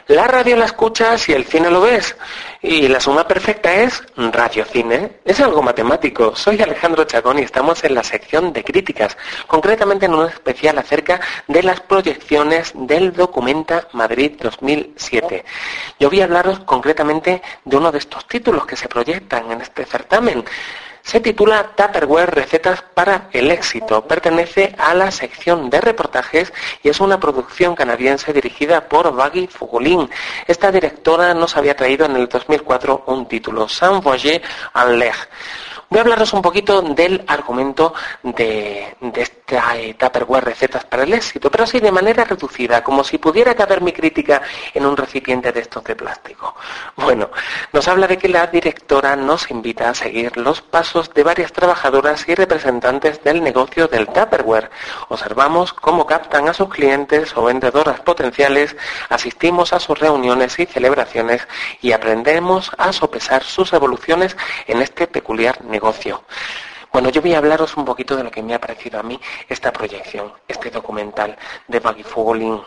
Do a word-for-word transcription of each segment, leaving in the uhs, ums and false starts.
La radio la escuchas y el cine lo ves. Y la suma perfecta es radiocine. Es algo matemático. Soy Alejandro Chacón y estamos en la sección de críticas, concretamente en un especial acerca de las proyecciones del Documenta Madrid dos mil siete. Yo voy a hablaros concretamente de uno de estos títulos que se proyectan en este certamen. Se titula Tupperware, recetas para el éxito. Pertenece a la sección de reportajes y es una producción canadiense dirigida por Maggie Fugulin. Esta directora nos había traído en el dos mil cuatro un título, Sans Voyager en l'air. Voy a hablaros un poquito del argumento de, de esta eh, Tupperware recetas para el éxito, pero así de manera reducida, como si pudiera caber mi crítica en un recipiente de estos de plástico. Bueno, nos habla de que la directora nos invita a seguir los pasos de varias trabajadoras y representantes del negocio del Tupperware. Observamos cómo captan a sus clientes o vendedoras potenciales, asistimos a sus reuniones y celebraciones y aprendemos a sopesar sus evoluciones en este peculiar negocio. negocio. Bueno, yo voy a hablaros un poquito de lo que me ha parecido a mí esta proyección, este documental de Maggie Fugulin.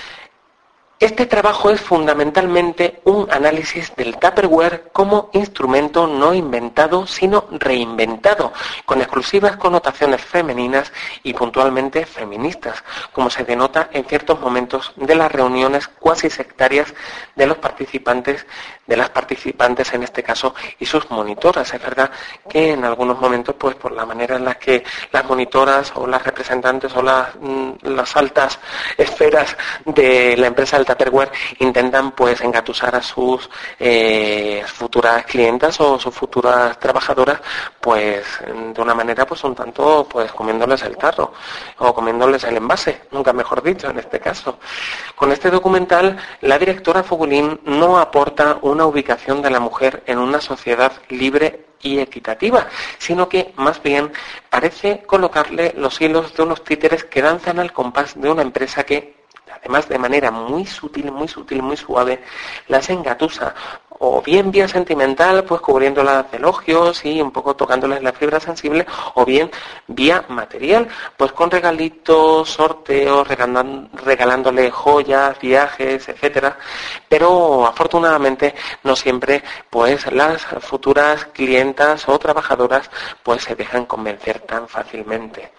Este trabajo es fundamentalmente un análisis del Tupperware como instrumento no inventado, sino reinventado, con exclusivas connotaciones femeninas y puntualmente feministas, como se denota en ciertos momentos de las reuniones cuasi sectarias de los participantes, de las participantes en este caso, y sus monitoras. Es verdad que en algunos momentos, pues por la manera en la que las monitoras o las representantes o las, las altas esferas de la empresa del Tupperware intentan pues engatusar a sus eh, futuras clientas o sus futuras trabajadoras pues de una manera pues un tanto pues comiéndoles el tarro o comiéndoles el envase, nunca mejor dicho en este caso. Con este documental la directora Fugulin no aporta una ubicación de la mujer en una sociedad libre y equitativa, sino que más bien parece colocarle los hilos de unos títeres que danzan al compás de una empresa que además de manera muy sutil, muy sutil, muy suave, las engatusa, o bien vía sentimental, pues cubriéndolas de elogios y un poco tocándoles la fibra sensible, o bien vía material, pues con regalitos, sorteos, regalándole joyas, viajes, etcétera. Pero afortunadamente no siempre, pues las futuras clientas o trabajadoras, pues se dejan convencer tan fácilmente.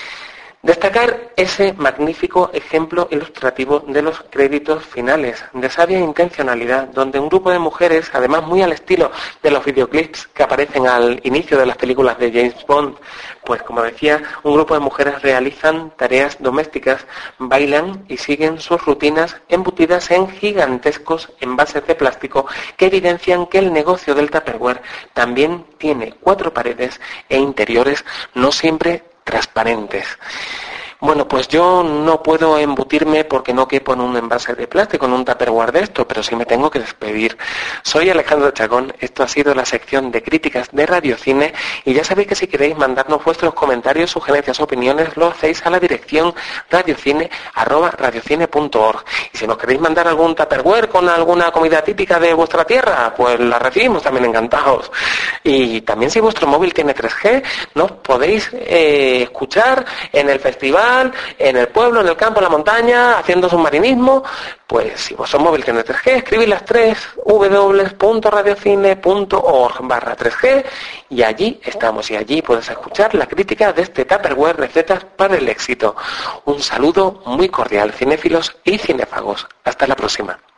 Destacar ese magnífico ejemplo ilustrativo de los créditos finales, de sabia intencionalidad, donde un grupo de mujeres, además muy al estilo de los videoclips que aparecen al inicio de las películas de James Bond, pues como decía, un grupo de mujeres realizan tareas domésticas, bailan y siguen sus rutinas embutidas en gigantescos envases de plástico que evidencian que el negocio del Tupperware también tiene cuatro paredes e interiores no siempre transparentes. Bueno, pues yo no puedo embutirme porque no quepo en un envase de plástico, en un Tupperware de esto, pero sí me tengo que despedir. Soy Alejandro Chacón, esto ha sido la sección de críticas de Radiocine y ya sabéis que si queréis mandarnos vuestros comentarios, sugerencias, opiniones, lo hacéis a la dirección radiocine arroba radiocine punto org. Y si nos queréis mandar algún Tupperware con alguna comida típica de vuestra tierra, pues la recibimos también encantados. Y también si vuestro móvil tiene tres G, nos podéis eh, escuchar en el festival, en el pueblo, en el campo, en la montaña, haciendo submarinismo. Pues si vuestro móvil tiene tres G, escribid las tres w punto radiocine punto org barra tres G y allí estamos, y allí puedes escuchar la crítica de este Tupperware recetas para el éxito. Un saludo muy cordial, cinéfilos y cinéfagos. Hasta la próxima.